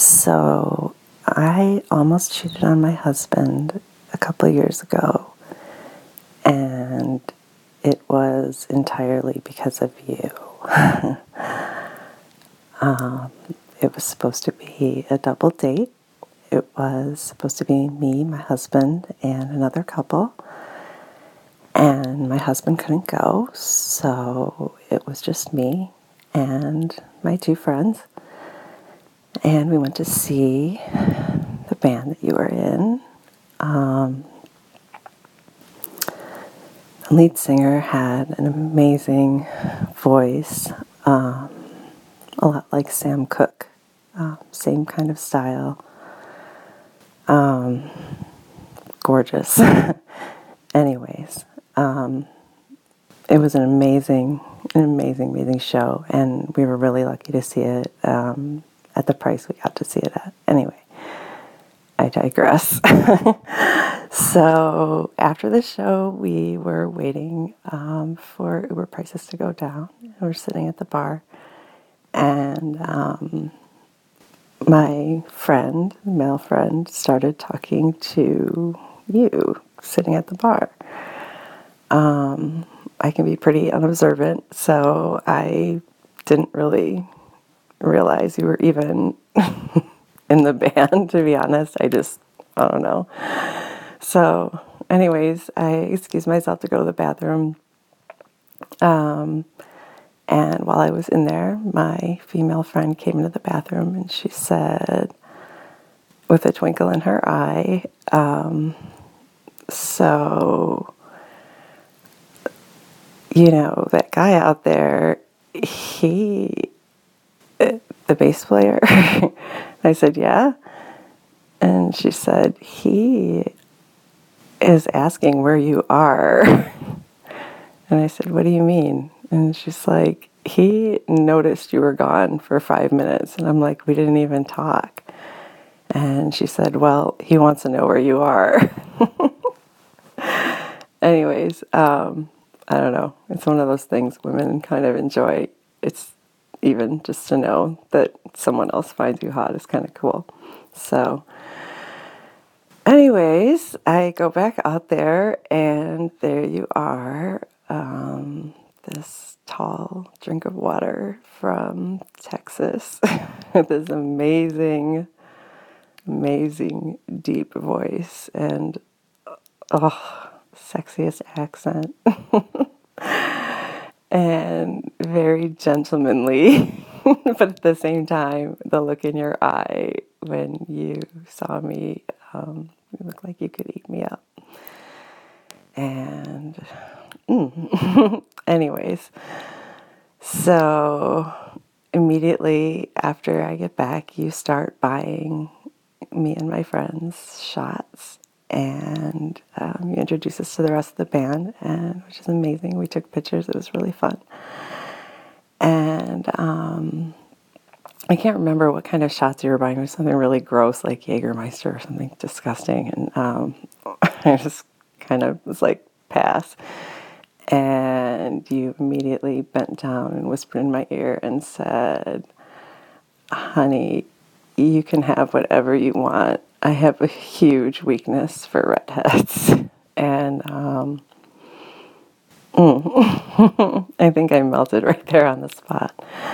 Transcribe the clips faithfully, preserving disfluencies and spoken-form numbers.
So I almost cheated on my husband a couple of years ago, and it was entirely because of you. um, it was supposed to be a double date. It was supposed to be me, my husband, and another couple. And my husband couldn't go, so it was just me and my two friends. And we went to see the band that you were in. Um, the lead singer had an amazing voice, um, a lot like Sam Cooke, uh, same kind of style. Um, gorgeous. Anyways, um, it was an amazing, an amazing, amazing show, and we were really lucky to see it um, at the price we got to see it at. Anyway, I digress. So after the show, we were waiting um, for Uber prices to go down. We were sitting at the bar, and um, my friend, male friend, started talking to you sitting at the bar. Um, I can be pretty unobservant, so I didn't really realize you were even in the band, to be honest. I just, I don't know. So, anyways, I excused myself to go to the bathroom. Um, and while I was in there, my female friend came into the bathroom and she said, with a twinkle in her eye, um, so, you know, that guy out there, he, the bass player? I said, yeah. And she said, he is asking where you are. And I said, what do you mean? And she's like, he noticed you were gone for five minutes. And I'm like, we didn't even talk. And she said, well, he wants to know where you are. Anyways, um, I don't know. It's one of those things women kind of enjoy. It's even just to know that someone else finds you hot is kind of cool. So anyways, I go back out there, and there you are, um, this tall drink of water from Texas with this amazing, amazing deep voice and, oh, sexiest accent. And very gentlemanly, but at the same time, the look in your eye when you saw me, um, you looked like you could eat me up. And mm. Anyways, so immediately after I get back, you start buying me and my friends shots. And um, you introduced us to the rest of the band, and which is amazing. We took pictures. It was really fun. And um, I can't remember what kind of shots you were buying. It was something really gross, like Jägermeister or something disgusting. And um, I just kind of was like, pass. And you immediately bent down and whispered in my ear and said, honey, you can have whatever you want. I have a huge weakness for redheads. And um, mm, I think I melted right there on the spot.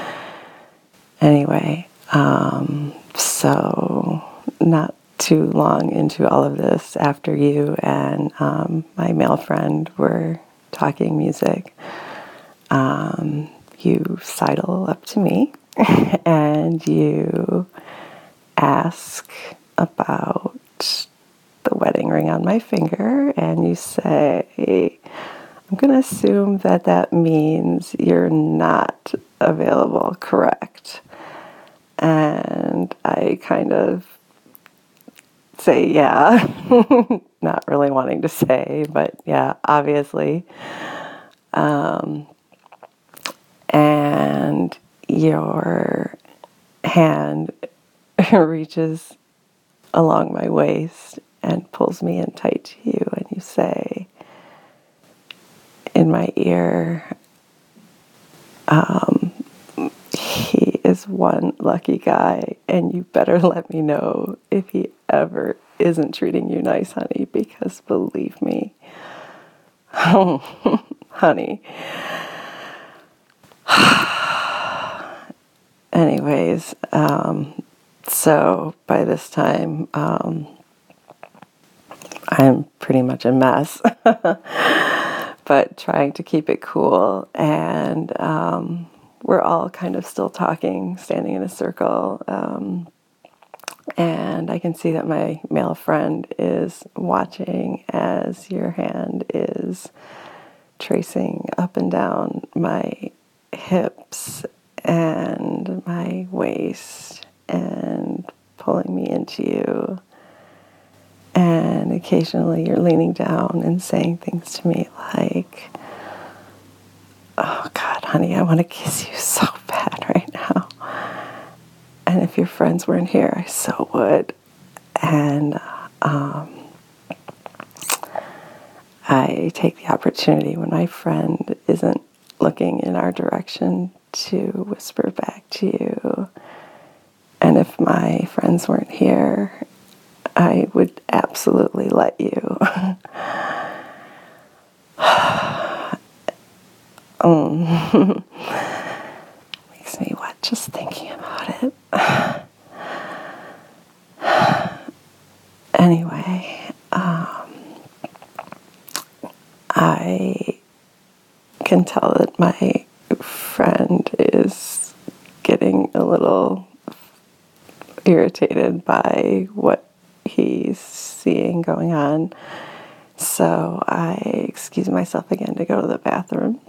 Anyway, um, so not too long into all of this, after you and um, my male friend were talking music, um, you sidle up to me and you ask about the wedding ring on my finger, and you say, I'm going to assume that that means you're not available, correct? And I kind of say, yeah, not really wanting to say, but yeah, obviously. Um, and your hand reaches along my waist and pulls me in tight to you, and you say in my ear, um, he is is one lucky guy, and you better let me know if he ever isn't treating you nice, honey, because believe me, honey. Anyways, um, so by this time, um, I'm pretty much a mess, but trying to keep it cool. And um, we're all kind of still talking, standing in a circle. Um, and I can see that my male friend is watching as your hand is tracing up and down my hips and my waist and pulling me into you. And occasionally you're leaning down and saying things to me like, oh God, honey, I want to kiss you so bad right now. And if your friends weren't here, I so would. And um, I take the opportunity when my friend isn't looking in our direction to whisper back to you. And if my friends weren't here, I would absolutely let you. um, makes me wet just thinking about it. Anyway, um, I can tell that my friend is getting a little irritated by what he's seeing going on. So I excuse myself again to go to the bathroom.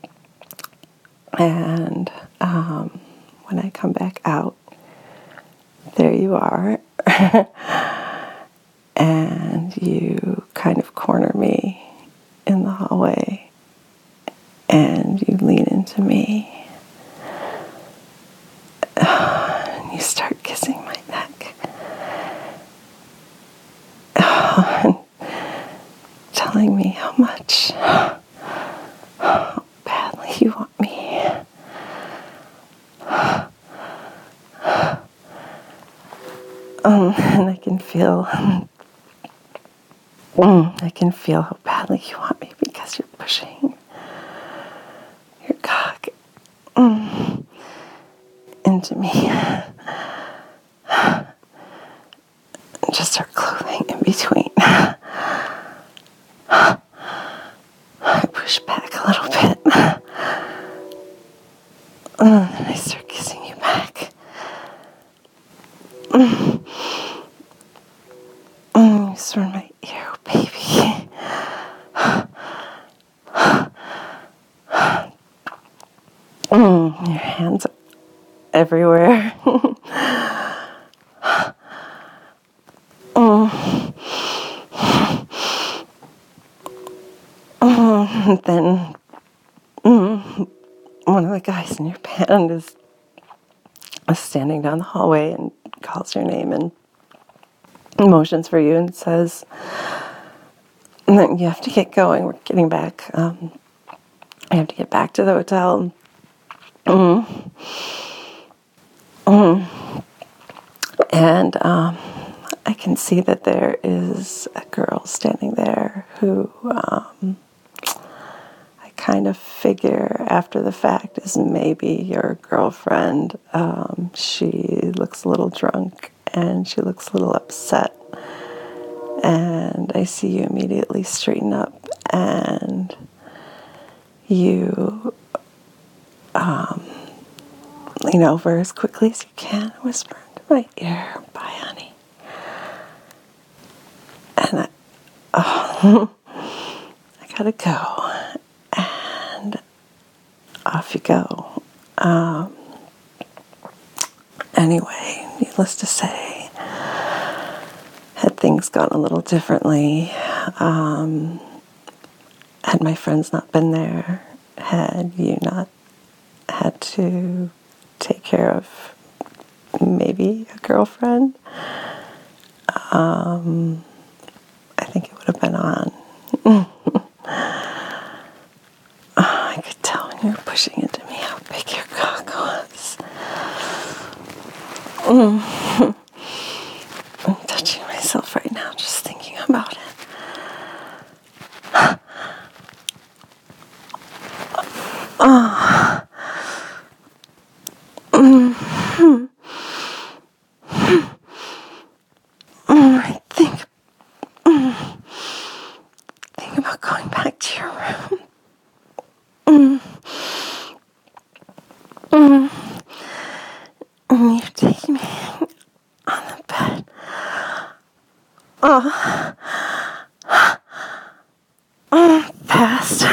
And um, when I come back out, there you are. And you kind of corner me in the hallway. And you lean into me. And you start kissing my neck. And telling me how much, how badly you want me. Um, and I can feel, I can feel how badly you want me because you're pushing your cock um, into me. And just our clothing in between. I push back a little bit. Uh, and I start kissing you back. Mm. Mm, you whisper in my ear, oh, baby. Mm, your hands are everywhere. mm. Mm, then mm, one of the guys in your band is standing down the hallway and calls your name and motions for you and says, you have to get going. We're getting back. Um, I have to get back to the hotel. Mm-hmm. Mm-hmm. And um, I can see that there is a girl standing there who um, I kind of figure after the fact is maybe your girlfriend. Um, she looks a little drunk and she looks a little upset. And I see you immediately straighten up and you um, lean over as quickly as you can, whisper into my ear, bye, honey. And I, oh, I gotta go. And off you go. Um, anyway, needless to say, had things gone a little differently, um, had my friends not been there, had you not had to take care of maybe a girlfriend, um, I think it would have been on. I could tell when you were pushing into me how big your cock was. Mm. I'm touching myself right now just thinking about it. Oh. Mm. Mm, I think, mm, think about going back to your room. Mm. Mm. Mm, you take me on the bed. Oh, oh fast,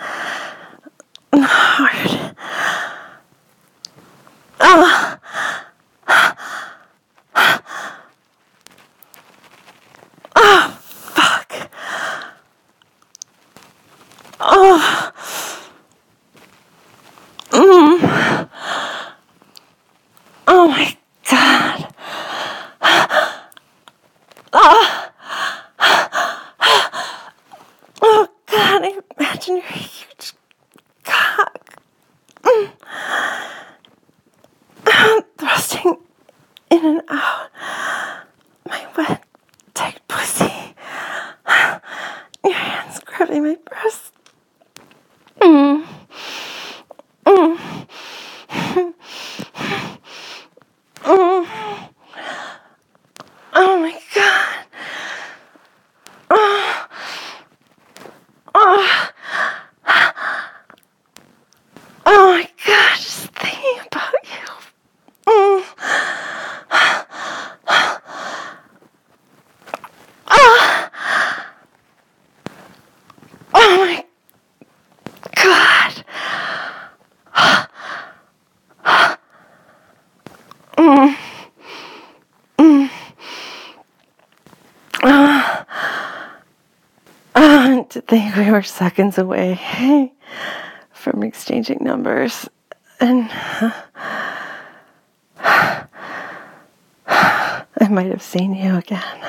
hard. Oh, oh, fuck. Oh, mm. Oh my God. Oh, oh God, I imagine your huge cock mm. thrusting in and out my wet, tight pussy. Your hands grabbing my breast. Mm. Mm. Mm. Oh my God. Oh. Oh. Oh my God, just thinking about you. Mm. Oh. Oh my God. Mm. Mm. Uh, uh, to think we were seconds away from exchanging numbers, and uh, I might have seen you again,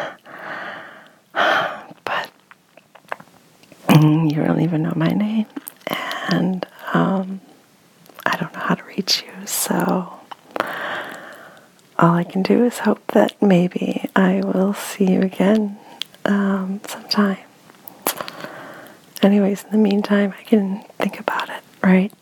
but mm, you don't even know my name, and um, I don't know how to reach you, so all I can do is hope that maybe I will see you again um, sometime. Anyways, in the meantime, I can think about it, right?